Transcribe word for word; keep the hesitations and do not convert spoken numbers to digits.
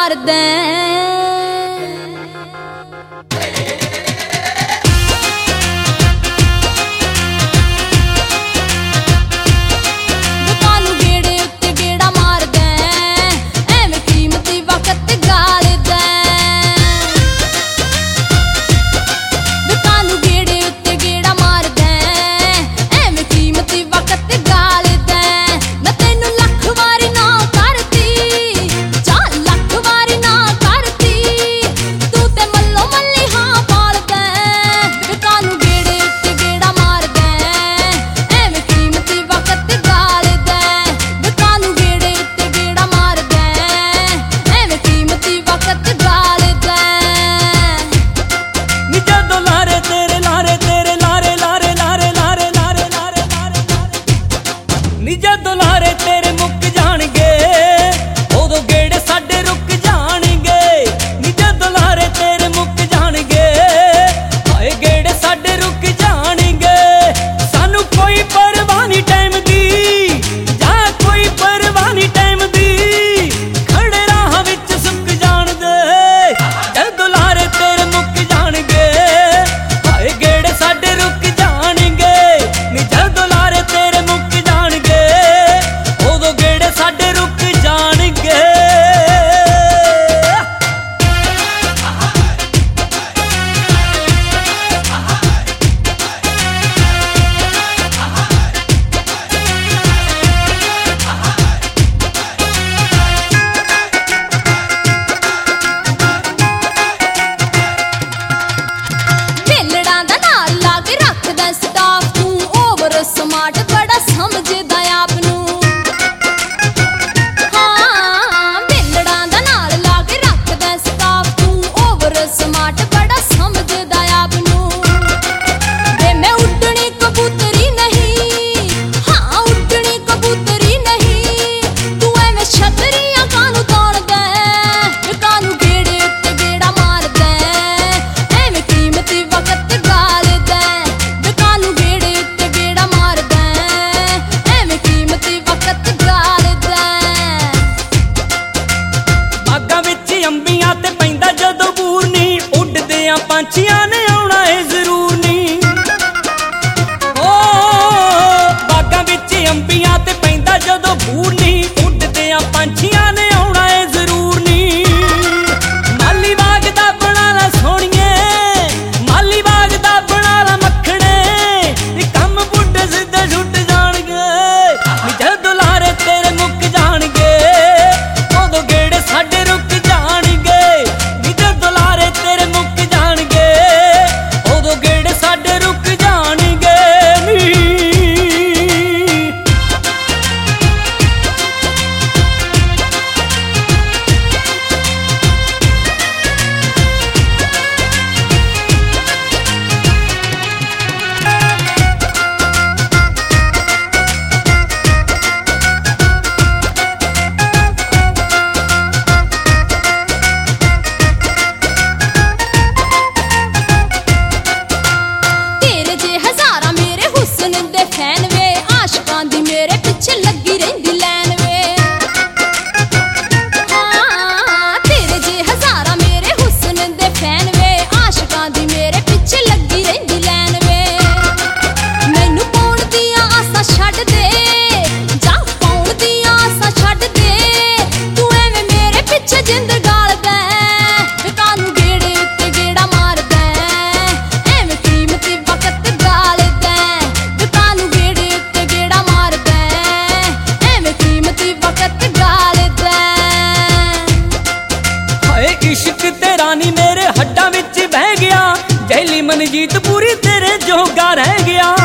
मार दे। जदों लारे तेरे मुक जाणगे उदों गेड़े साडे रुक जाणगे। नी जदों लारे तेरे मुक जाणगे हाए गेड़े साडे रुक जाणगे। सानू कोई परवाह नहीं टाइम दी जां कोई परवाह नहीं टाइम दी, खड़े राह विच सुक जाण दे। जदों लारे तेरे मुक जाणगे हाए गेड़े साडे रुक जाणगे। नी जदों लारे तेरे मुक जाणगे उदों गेड़े साडे रुक जाणगे। वेलड़ा दा नाल ला के रखदा स्टाफ तू, ओवर स्मार्ट बड़ा समझदा आप नू। हाँ वेलड़ा दा नाल ला के रखदा स्टाफ तू, ओवर स्मार्ट बड़ा समझदा आप नू। वे मैं उड़नी कबूतरी नहीं, हाँ उड़नी कबूतरी नहीं, तू एवें छतरियां कानू तोड़ दे। कानू गेड़े उत्ते गेड़ा मार दे, एवें कीमती वक्त गाल दे। कानू गेड़े उत्ते गेड़ा मार दे, एवें कीमती वक्त गाल दे। बागां विच अंबियां ते पैंदा जदों बूर नी, उड़दियां पंछियां ने आउणा ए जरूर नी। ओ बागां विच अंबियां ते पैंदा जदों बूर नी, उड़दियां पंछियां ने आउणा ए जरूर नी। माली बाग दा बना ला सोहणीए, माली बाग दा बना ला मक्खणे, नी कम बुड्ढे सिद्धे छुट जाणगे। नी जदों लारे तेरे मुक जाणगे उदों गेड़े साडे रुक जाणगे। नी जदों लारे तेरे मुक जाणगे उदों गेड़े साडे रुक जाणगे। नी तेरे जे हजारां मेरे हुस्न दे फैन वे, आशिकां दी मेरे पिछे लगी रहिंदी लैन वे। हाँ तेरे जे हजारां मेरे हुस्न दे फैन वे, आशिकां दी मेरे पिछे लगी रहिंदी लैन वे। मैनू पाउण दियां आसां छड्ड दे, जां पाउण दियां आसां छड्ड दे, तू एवें मेरे पिछे जिंद गाल दे। कानू गेड़े उत्ते गेड़ा मार दे, एवें कीमती वक्त गाल दे। कानू गेड़े उत्ते गेड़ा मार दे, एवें कीमती वक्त गाल दे। हाए इश्क तेरा नी मेरे हड्डां विच बह गया, जैली मनजीत पूरी तेरे जोगा रह गया।